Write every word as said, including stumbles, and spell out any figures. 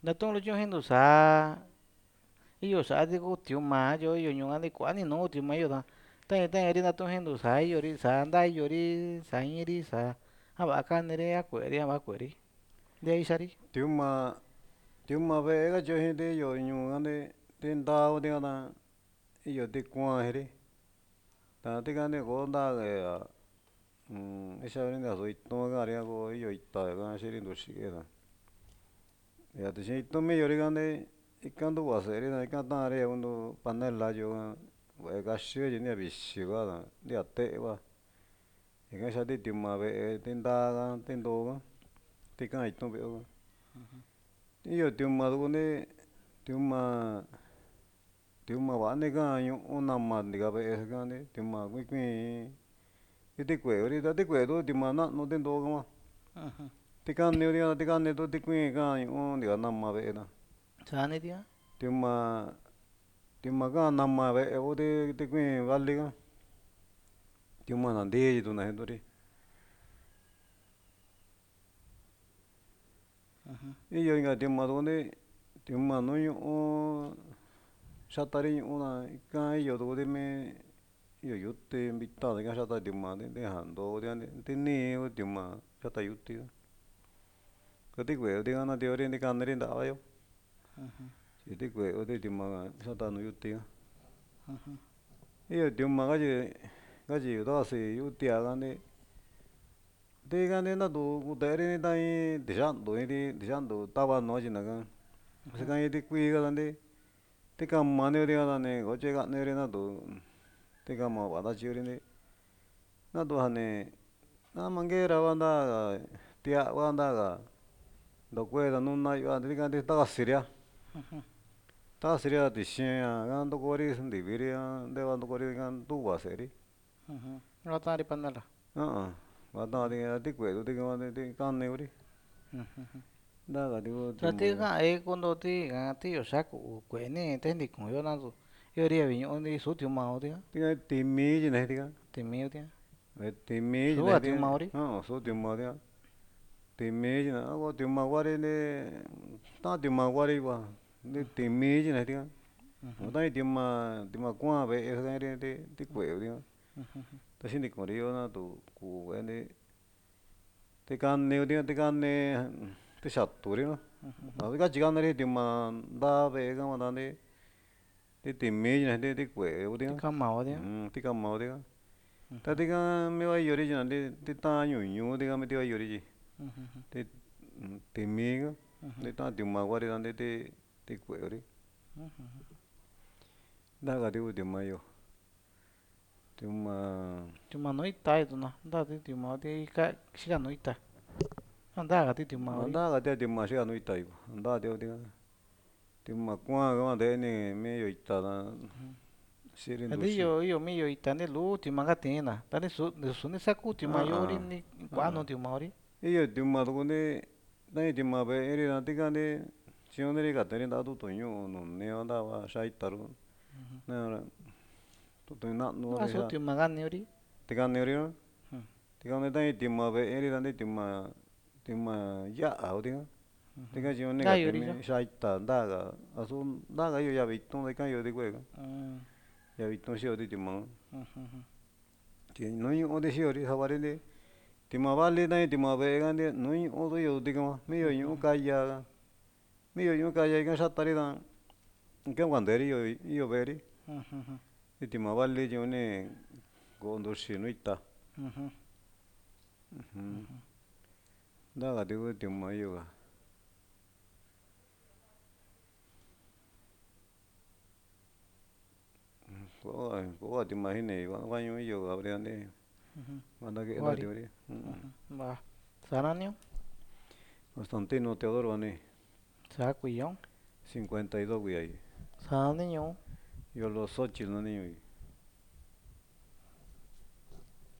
na tông lo chung hindu sa iyo sa di ko tiu ma yo yo nyung ani kwa ni no tiu ma yo da ta ta ri na tông hindu sa yo ri sa nda yo ri sa yin ri sa ha ba ka ne re a kwe ri ba kwe ri de ai sa ri tiuma tiuma ve ga jo hin de yo nyung ane tin da o de na iyo de kwa he ri ta de ga ne go da ga ya um isa ri na so ito ga ri go iyo ita ga shi ri do shi ge da ya de shi ito me yo ri ga ne ikan do wa se ri na ikan ta re undo panela yo ve ga shi ji ne bi shi ga da de ate ba ikan sa de tiuma ve tin da ga tin do ga ti kan ito ve ga iyo tiuma do ne tiuma tiuma wa ne ga yo una ma de ga ve ga ne tiuma gui gui iti kwe ri da ti kwe do tiuma na no tin do ga ma ti kan ne ri ti kan ne do ti gui ga yo de ga na ma ve da sa ne dia tiuma tiuma ga na ma ve o de ti gui va li ga tiuma na de ji do na he do ri iyo inga tiuma do ne tiuma no yo shatari una ka iyo do de me iyo yutte invita de ga shata tiuma de de han do de de ni o tiuma shata yutti ko ti kwe de ga na de ori de kan ri da yo si ti kwe o de tiuma shata no yutti iyo tiuma ga ji ga ji do se yutti a ga ne de ga ne na do ku de ri da i de jan do ri de jan do ta ba no ji na ga se ga i ti kui ga de ti ka ma ne ri ga ne go che ga ne ri na do ti ka ma wa da chi ri ne na do ha ne na ma nge ra wa da ga ti a wa da ga do kwe da no na yo a ti ga de ta si ri a ta si ri a ti shin a ga do ko ri sin di vi ri a de wa do ko ri ga du wa se ri lo ta ri panela a wa da de ti kwe do ti ga de ti kan ne ri da ga de wo ti sa ti mo ga e con do ti ga ti yo sa ku kwe ne te ni con yo na do yo ri vi yo ni su tiu ma o dia ti ga ti mi ji ne ti ga ti mi o dia ve ti mi ji su ne a ti tiu ma o ri a so ti mo dia ti mi ji na go ti ma wa ri ne ta ti ma wa ri wa de ti mi ji ne ti ga o da ti ma ti ma kwa ve e ga ri ti ti kwe ri ta sin ni ko ri yo na do ku ve ne ti kan ne ri ti kan ne ti sa tu ri no a ga ji ga ne ri ti ma da ve ga ma da ne ti ti mi ji ne ti ti kwe o ti dia ka ma o dia ti ka ma o dia ta ti ga me wa yo ri ji na ti ti ta nyu nyu ti ga me ti wa yo ri ji ti ti mi ga ti ta ti ma wa ri da ne ti ti kwe ri da ga ti u ti ma yo ti ma ti ma no ita do na da ti ti ma ti ka shi ga no ita da ga ti ti ma o ri da ga ti ti ma shi ga no ita yo da ti o ti ga ti ma kwa ga ma de ni me yo ita da shi ri a ndu ti shi yo yo mi yo ita ne lu ti ma ga ti na ta ni su ni su ni sa ku ti ma yo ri ni kwa no ti ma o ri iyo ti ma do ne da ti ma ve ri da ti ga ne shi o ne ri ga te ri da do to nyu no ne o da wa sha ita ru na to to na no a ri su sha ti ma ga ne o ri ti ga ne ri no ti ga ne da ti ma ve ri da ne ti ma ti ma ya o ti ga ti ga shi o ne da ga yo te ri jo me sha ita da ga a su da ga yo ya vi to de ka yo de kwe ga ya vi to shi o ti ti ma ti no yu o de shi o ri sa wa ri ne ti ma va li da ti ma ve ga ne no yu o do yo ti ga ma me yo yu ka ya ga me yo yu ka ya ga sha ta ri da ke wa de ri yo yo ve ri ti ma va li ji o ne go ndo shi no ita da ga ti u ti ma yo ga ko ko ti ma hi ne wa wa yu yo ga ri ne wa da ke da ti ri ba sa na ni Constantino Teodoro ne sa ku yo cincuenta y dos güey ahí sa ni yo yo los ocho no ni